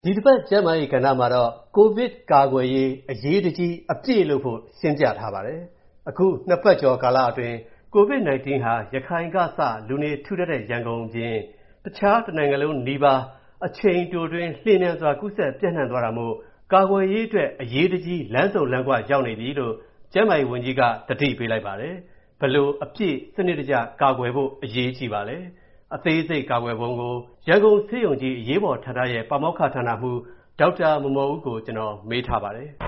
ဒီတစ်ပတ်ကျန်းမာရေးကဏ္ဍမှာတော့ကိုဗစ်ကာကွယ်ရေးအရေးတကြီးအပြည့်လုပ်ဖို့ရှင်းပြထားပါတယ်။အခုနှစ်ပတ်ကျော်ကာလအတွင်းကိုဗစ် -19 ဟာရခိုင်ကစလူနေထူထပ်တဲ့ရန်ကုန်ပြင်တခြားတစ်နိုင်ငံလုံးနီးပါးအချိန်တိုတွင်းလျင်မြန်စွာကူးစက်ပြန့်နှံ့သွားတာမို့ကာကွယ်ရေးအတွက်အရေးတကြီးလမ်းစုံလမ်းကွရောက်နေပြီလို့ကျန်းမာရေးဝန်ကြီးကတတိပေးလိုက်ပါတယ်။ဘယ်လိုအပြည့်စနစ်တကျကာကွယ်ဖို့အရေးကြီးပါလဲ။အသေးစိတ်ကာကွယ်ပုံကိုရန်ကုန်ဆေးရုံကြီးအရေးပေါ်ဌာနရဲ့ပါမောက္ခဌာနမှူးဒေါက်တာမော်မော်ဦးကိုကျွန်တော်မေးထားပါတယ်။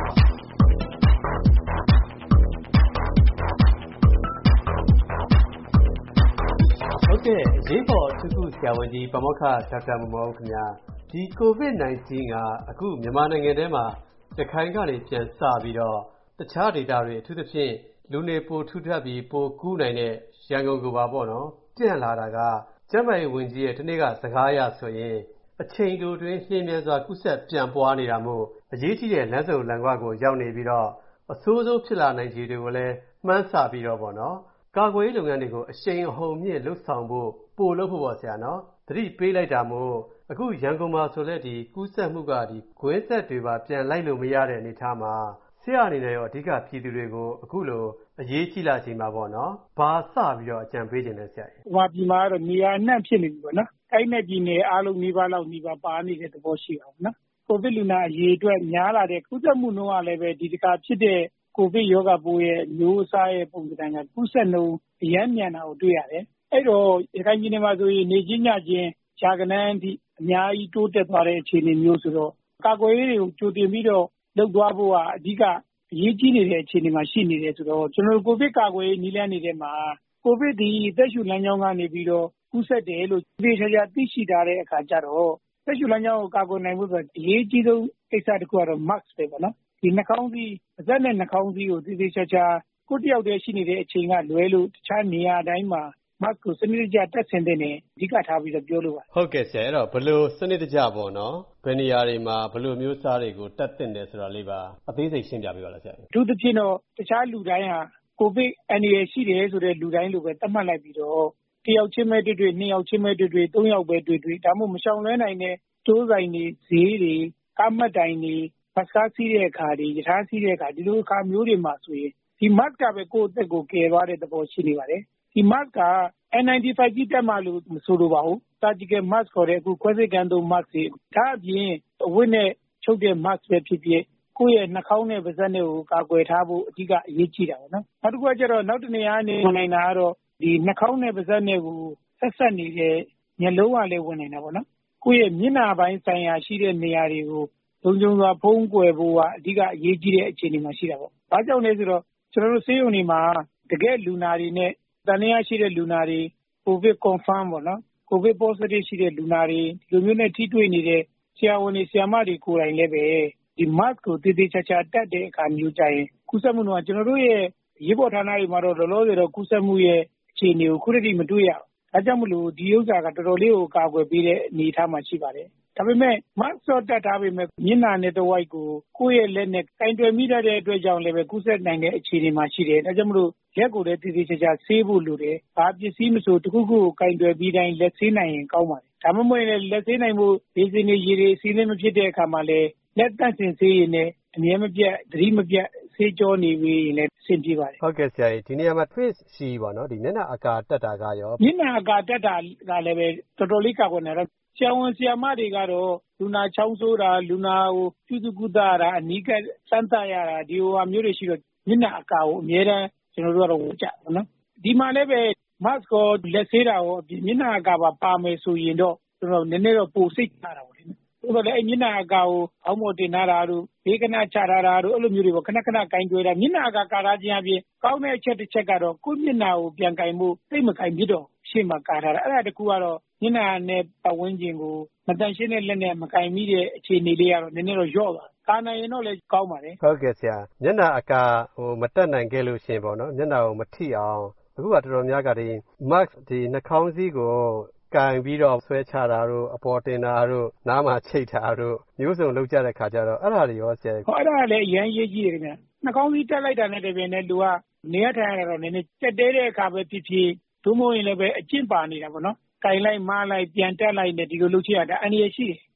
ဟုတ်ကဲ့အရေးပေါ်အထူးကုဆရာဝန်ကြီးပါမောက္ခဒေါက်တာမော်မော်ဦးခင်ဗျာဒီကိုဗစ် -19 ကအခုမြန်မာနိုင်ငံထဲမှာရခိုင်ကနေပြန်စပြီးတော့တခြားဒေသတွေအထူးသဖြင့်လူနေပိုထူထပ်ပြီးပိုကူးနိုင်တဲ့ရန်ကုန်ကိုပါပေါ့နော်ပြန့်လာတာကကျန်းမာရေးဝန်ကြီးရဲ့ဒီနေ့ကစကားအရဆိုရင်အချိန်တိုတွင်းလျင်မြန်စွာကူးစက်ပြန့်ပွားနေတာမို့အရေးကြီးတဲ့လမ်းစုံလမ်းခွကိုရောက်နေပြီးတော့အဆိုးဆုံးဖြစ်လာနိုင်ခြေတွေကိုလည်းမှန်းဆပြီးတော့ပေါ့နော်ကာကွယ်ရေးလုပ်ငန်းတွေကိုအရှိန်အဟုန်မြင့်လှုပ်ဆောင်ဖို့ပို့လုပ်ဖို့ပေါ့ဆရာနော်သတိပေးလိုက်တာမို့အခုရန်ကုန်မှာဆိုလဲဒီကူးစက်မှုကဒီကွင်းဆက်တွေပါပြန်လိုက်လို့မရတဲ့အနေအထားမှာဆရာအနေနဲ့ရောအဓိကပြည်သူတွေကိုအခုလိုအရေးကြီးလာချိန်မှာပေါ့နော်ဘာစပြီးတော့အကြံပေးခြင်းလဲဆရာဟိုမှာဒီမှာတော့နေရာအနှံ့ဖြစ်နေပြီပေါ့နော်အဲ့နဲ့ပြည်နယ်အားလုံးနှီးပါးပါနေတဲ့သဘောရှိအောင်နော်ကိုဗစ်လူနာအရေးအတွက်များလာတဲ့ကူးစက်မှုနှုန်းကလည်းပဲဒီတစ်ခါဖြစ်တဲ့ကိုဗစ်ရောဂါပိုးရဲ့မျိုးအစားရဲ့ပုံစံကကူးစက်နှုန်းအရမ်းမြန်တာကိုတွေ့ရတယ်အဲ့တော့ရခိုင်ပြည်နယ်မှာဆိုရင်နေချင်းညချင်းဂျာကနန်းအထိအများကြီးတိုးတက်သွားတဲ့အခြေအနေမျိုးဆိုတော့ကာကွယ်ရေးတွေကိုကြိုတင်ပြီးတော့လုပ်သွားဖို့ကအဓိကအရေးကြီးနေတဲ့အခြေအနေမှာရှိနေတယ်ဆိုတော့ကျွန်တော်တို့ကိုဗစ်ကာကွယ်ရေးနည်းလမ်းတွေမှာကိုဗစ်ဒီသက်ရှူလမ်းကြောင်းကနေပြီးတော့ကူးစက်တယ်လို့သိချာသိရှိထားတဲ့အခါကျတော့သက်ရှူလမ်းကြောင်းကိုကာကွယ်နိုင်ဖို့ဆိုအရေးကြီးဆုံးကိစ္စတစ်ခုကတော့ mask ပဲပေါ့နော်ဒီနှာခေါင်းစည်းအသက်နဲ့နှာခေါင်းစည်းကိုသိချာကိုတယောက်တည်းရှိနေတဲ့အချိန်ကလွဲလို့တခြားနေရာတိုင်းမှာmask ကိုစနစ်တကျတပ်ဆင်တဲ့နဲ့အဓိကထားပြီးတော့ပြောလို့ပါဟုတ်ကဲ့ဆရာအဲ့တော့ဘယ်လိုစနစ်တကျပေါ့နော်ဘယ်နေရာတွေမှာဘယ်လိုမျိုးစားတွေကိုတပ်သင့်တယ်ဆိုတာလေးပါအသေးစိတ်ရှင်းပြပေးပါလားဆရာအထူးသဖြင့်တော့တခြားလူတိုင်းဟာကိုဗစ်အန္တရာယ်ရှိတယ်ဆိုတဲ့လူတိုင်းလိုပဲသတ်မှတ်လိုက်ပြီးတော့တယောက်ချင်းပဲတွေ့နှစ်ယောက်ချင်းပဲတွေ့သုံးယောက်ပဲတွေ့ဒါမှမဟုတ်မရှောင်လွဲနိုင်တဲ့တိုးဆိုင်တွေဈေးတွေကားမှတ်တိုင်တွေဘတ်ကားစီးတဲ့အခါတွေရထားစီးတဲ့အခါဒီလိုအခါမျိုးတွေမှာဆိုရင်ဒီ mask ကပဲကိုယ့်အသက်ကိုကယ်သွားတဲ့သဘောရှိနေပါတယ်ဒီ mask က N95 ကြီးတက်မှလို့မဆိုလိုပါဘူး surgical mask ခေါ်တဲ့အခုခွဲစိတ်ခန်းသုံး mask တွေဒါအပြင်အဝတ်နဲ့ချုပ်တဲ့ mask ပဲဖြစ်ဖြစ်ကိုယ့်ရဲ့နှာခေါင်းနဲ့ပါးစပ်နဲ့ကိုကာကွယ်ထားဖို့အဓိကအရေးကြီးတာပေါ့နော်နောက်တစ်ခုကကျတော့နောက်တစ်နေရာနေဝင်နိုင်တာကတော့ဒီနှာခေါင်းနဲ့ပါးစပ်နဲ့ကိုဆက်နေတဲ့မျက်လုံးကလည်းဝင်နေတာပေါ့နော်ကိုယ့်ရဲ့မျက်နှာပိုင်းဆိုင်ရာရှိတဲ့နေရာတွေကိုလုံခြုံစွာဖုံးကွယ်ဖို့ကအဓိကအရေးကြီးတဲ့အခြေအနေမှာရှိတာပေါ့ဘာကြောင့်လဲဆိုတော့ကျွန်တော်တို့ဆေးရုံတွေမှာတကယ်လူနာတွေနဲ့တန်ရာရှိတဲ့လူနာတွေကိုဗစ် confirm ပေါ့နော်ကိုဗစ် positive ရှိတဲ့လူနာတွေဒီလိုမျိုးနဲ့ထိတွေ့နေတဲ့ဆရာဝန်တွေဆရာမတွေကိုယ်တိုင်လည်းပဲဒီ mask ကိုတည်ချာတက်တဲ့အခါမျိုးကြရင်ကူးစက်မှုကကျွန်တော်တို့ရဲ့ရေးပေါ်ဌာနတွေမှာတော့လောလောဆယ်တော့ကူးစက်မှုရဲ့အခြေအနေကိုခုတည်းမတွေ့ရဘူး။ဒါကြောင့်မလို့ဒီဥစ္စာကတော်တော်လေးကိုကာကွယ်ပေးတဲ့အနေအထားမှာရှိပါတယ်။ဒါပေမဲ့ mask တော့တက်ထားပေမဲ့မျက်နှာနဲ့တဝိုက်ကိုကိုယ့်ရဲ့လက်နဲ့ကင်တွယ်မိတတ်တဲ့အတွက်ကြောင့်လည်းပဲကူးစက်နိုင်တဲ့အခြေအနေမှာရှိတယ်။ဒါကြောင့်မလို့လက်ကိုလည်းတည်ချာဆေးဖို့လိုတယ်။ဘာပစ္စည်းမဆိုတစ်ခုခုကိုကင်တွယ်ပြီးတိုင်းလက်ဆေးနိုင်ရင်ကောင်းပါတယ်။ဒါမှမဟုတ်လည်းလက်ဆေးနိုင်ဖို့ဒီစင်းနေရေတွေစီးနေမဖြစ်တဲ့အခါမှာလည်းလက်တန့်စင်ဆေးရည်နဲ့အမြဲမပြတ်သတိမပြတ်ဆေးကြောနေပြီးလည်းအဆင်ပြေပါတယ်ဟုတ်ကဲ့ဆရာကြီးဒီနေရာမှာ twist ရှိပါတော့ဒီမျက်နှာအကာတက်တာကရောမျက်နှာအကာတက်တာကလည်းပဲတော်တော်လေးကာကွယ်နေတော့ဆရာဝန်ဆရာမတွေကတော့လူနာချောင်းဆိုးတာလူနာကိုပြုစုကုသရတာအနီးကပ်စမ်းသပ်ရတာဒီဟိုဟာမျိုးတွေရှိတော့မျက်နှာအကာကိုအများတန်းကျွန်တော်တို့ကတော့ဝတ်ကြပါနော်ဒီမှာလည်းပဲ mask ကိုလက်ဆေးတာကိုမျက်နှာအကာပါမယ်ဆိုရင်တော့ကျွန်တော်နည်းနည်းတော့ပိုစိတ်ချတာပေါ့လေဆိုတော့လည်းမျက်နှာအကာကိုအောက်မော်တင်ထားတာတို့ဘေးကနာချထားတာတို့အဲ့လိုမျိုးတွေပေါ့ခဏကင်တွယ်တာမျက်နှာအကာကာထားခြင်းအပြင်ကောင်းတဲ့အချက်တစ်ချက်ကတော့ကိုယ်မျက်နှာကိုပြန်ကင်ဖို့သိမကင်ဖြစ်တော့ရှေ့မှာကာထားတာအဲ့ဒါတကူကတော့မျက်နှာနဲ့ပတ်ဝန်းကျင်ကိုမတန်ရှင်းတဲ့လက်နဲ့မကင်မိတဲ့အခြေအနေလေးကတော့နည်းနည်းတော့လျော့သွားကာနိုင်ရင်တော့လည်းကောင်းပါတယ်ဟုတ်ကဲ့ဆရာမျက်နှာအကာမတက်နိုင်ခဲ့လို့ရှင်ပေါ့နော်မျက်နှာကိုမထိအောင်အခုကတော်တော်များကဒီ mask ဒီနှာခေါင်းစည်းကိုကင်ပြီးတော့ဆွဲချတာတို့အပေါ်တင်တာတို့နားမှာချိတ်တာတို့မျိုးစုံလုပ်ကြတဲ့ခါကျတော့အဲ့ဒါတွေရောဆရာဟောအဲ့ဒါလည်းအရင်ရေးကြည့်ရတယ်ခင်ဗျနှာခေါင်းစည်းတက်လိုက်တာနဲ့တပြိုင်နက်လူကနေရထိုင်ရတော့နည်းနည်းတက်တဲတဲ့အခါပဲဖြစ်ဖြစ်သို့မဟုတ်ရင်လည်းပဲအကျင့်ပါနေတာပေါ့နော်ကင်လိုက်မလိုက်ပြန်တက်လိုက်နဲ့ဒီလိုလုပ်ချရတာအန္တရာယ်ရှိတယ်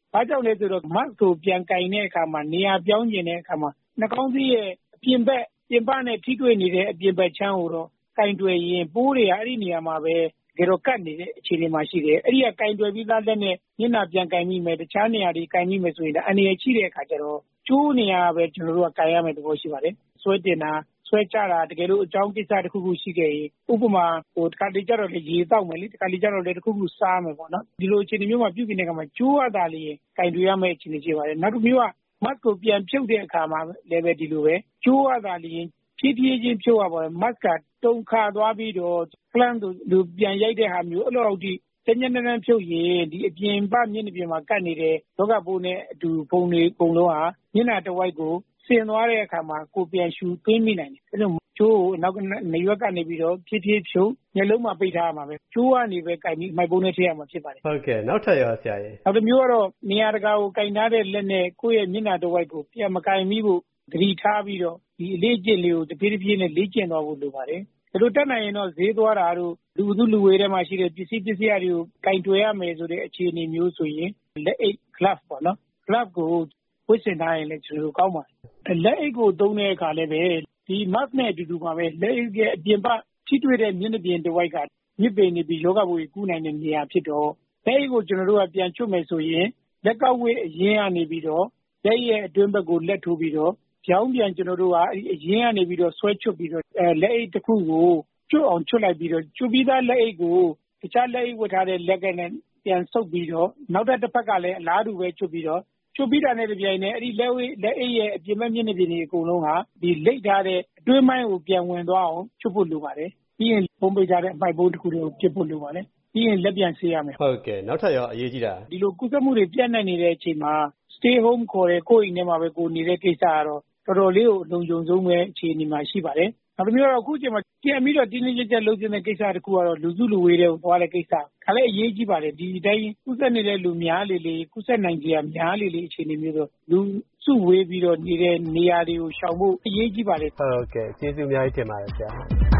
ဘာကြောင့်လဲဆိုတော့ mask ကိုပြန်ကင်တဲ့အခါမှာနေရာပြောင်းကျင်တဲ့အခါမှာနှာခေါင်းစည်းရဲ့အပြင်ဘက်ပြင်ပနဲ့ထိတွေ့နေတဲ့အပြင်ဘက်ချမ်းကိုတော့ကင်တွယ်ရင်ပိုးတွေကအဲ့ဒီနေရာမှာပဲကြတော့ကတ်နေတဲ့အခြေအနေမှာရှိတယ်အဲ့ဒီကကင်တွယ်ပြီးသားလက်နဲ့မျက်နှာပြန်ကင်မိမယ်တခြားနေရာတွေကင်မိမယ်ဆိုရင်ဒါအနေရရှိတဲ့အခါကျတော့ကျိုးနေရာပဲကျွန်တော်တို့ကကင်ရမယ်သဘောရှိပါတယ်ဆွဲတင်တာဆွဲချတာတကယ်လို့အကြောင်းကိစ္စတစ်ခုခုရှိခဲ့ရင်ဥပမာတခါတလေကျတော့လေရေတောက်မယ်လေတခါတလေကျတော့လေတစ်ခုခုစားမယ်ပေါ့နော်ဒီလိုအခြေအနေမျိုးမှာပြုပြင်တဲ့အခါမှာကျိုးရတာလေးကင်တွယ်ရမယ့်အခြေအနေရှိပါတယ်နောက်တစ်မျိုးက mask ကိုပြန်ဖြုတ်တဲ့အခါမှာလည်းပဲဒီလိုပဲကျိုးရတာလေးဖြည်းဖြည်းချင်းဖြုတ်ရပါတယ် mask ကတုံခါသွားပြီးတော့ plant တို့ပြန်ရိုက်တဲ့ဟာမျိုးအဲ့လိုအောက်ထိတညံ့တန်းဖြုတ်ရင်ဒီအပြင်ပမျက်နှာပြင်မှာကတ်နေတဲ့လောကပိုးနဲ့အတူပုံတွေအကုန်လုံးဟာမျက်နှာတစ်ဝိုက်ကိုဆင်သွားတဲ့အခါမှာကိုပြန်ရှူသွင်းမိနိုင်တယ်အဲ့လိုကျိုးကိုနောက်နေရွက်ကနေပြီးတော့ဖြည်းဖြည်းဖြုတ်မျက်လုံးမှာပိတ်ထားရမှာပဲကျိုးကနေပဲကင်ပြီးမိုက်ပုံးနဲ့ထည့်ရမှာဖြစ်ပါတယ်ဟုတ်ကဲ့နောက်ထပ်ရောဆရာကြီးနောက်တစ်မျိုးကတော့နေရာတကာကိုကင်ထားတဲ့လက်နဲ့ကိုယ့်ရဲ့မျက်နှာတစ်ဝိုက်ကိုပြန်မကင်မိဖို့သတိထားပြီးတော့ဒီအလေးကျင့်လေးကိုတဖြည်းဖြည်းနဲ့လေ့ကျင့်သွားဖို့လိုပါတယ်ဒီလိုတက်နိုင်ရင်တော့ဈေးသွားတာတို့လူစုလူဝေးထဲမှာရှိတဲ့ပစ္စည်းတွေကိုကင်တွယ်ရမယ်ဆိုတဲ့အခြေအနေမျိုးဆိုရင်လက်အိတ် glove ပေါ့နော် glove ကိုဝတ်ဆင်ထားရင်လည်းကျွန်တော်တို့ကောင်းပါတယ်လက်အိတ်ကိုသုံးတဲ့အခါလည်းပဲဒီ mask နဲ့အတူတူပါပဲလက်အိတ်ရဲ့အပြင်ဘက်ထိတွေ့တဲ့မျက်နှာပြင်တစ်ဝိုက်ကမြစ်ပင်နေပြီးယောဂဘိုးကြီးကူးနိုင်တဲ့နေရာဖြစ်တော့လက်အိတ်ကိုကျွန်တော်တို့ကပြန်ချွတ်မယ်ဆိုရင်လက်ကောက်ဝေးအရင်ကနေပြီးတော့လက်ရဲ့အတွင်းဘက်ကိုလက်ထိုးပြီးတော့ကြောင်းပြန်ကျွန်တော်တို့ကအရင်ကနေပြီးတော့ဆွဲချွတ်ပြီးတော့လက်အိတ်တစ်ခုကိုကျွတ်အောင်ချွတ်လိုက်ပြီးတော့ကျွတ်ပြီးသားလက်အိတ်ကိုတခြားလက်အိတ်ဝတ်ထားတဲ့လက်ကနဲ့ပြန်ဆုပ်ပြီးတော့နောက်တစ်ဖက်ကလည်းအလားတူပဲချွတ်ပြီးတော့ချွတ်ပြီးတာနဲ့တပြိုင်နက်အဲ့ဒီလက်အိတ်ရဲ့အပြင်ဘက်မျက်နှာပြင်တွေအကုန်လုံးဟာဒီလိတ်ထားတဲ့အတွင်းပိုင်းကိုပြန်ဝင်သွားအောင်ချွတ်ဖို့လိုပါတယ်ပြီးရင်ပုံပိတ်ထားတဲ့အပိုက်ပုံးတစ်ခုကိုပြစ်ဖို့လိုပါတယ်ပြီးရင်လက်ပြန်ဆေးရမယ်ဟုတ်ကဲ့နောက်ထပ်ရောအရေးကြီးတာဒီလိုကုသမှုတွေပြန့်နှံ့နေတဲ့အချိန်မှာ stay home ခေါ်တဲ့ကိုယ့်အိမ်ထဲမှာပဲကိုယ်နေတဲ့ကိစ္စကတော့တော်တော်လေးကိုအလုံးစုံဆုံးပဲအခြေအနေမှာရှိပါတယ်နောက်တစ်မျိုးတော့အခုချိန်မှာပြန်ပြီးတော့တင်းတင်းကြပ်ကြပ်လုပ်တဲ့ကိစ္စတစ်ခုကတော့လူစုလူဝေးတွေကိုသွားတဲ့ကိစ္စဒါလည်းအရေးကြီးပါတယ်ဒီတိုင်းကုသနေတဲ့လူများလေကုသနိုင်ကြများလေအခြေအနေမျိုးတော့လူစုဝေးပြီးတော့နေတဲ့နေရာတွေကိုရှောင်ဖို့အရေးကြီးပါတယ်ဟုတ်ကဲ့ကျေးဇူးအများကြီးတင်ပါတယ်ဆရာ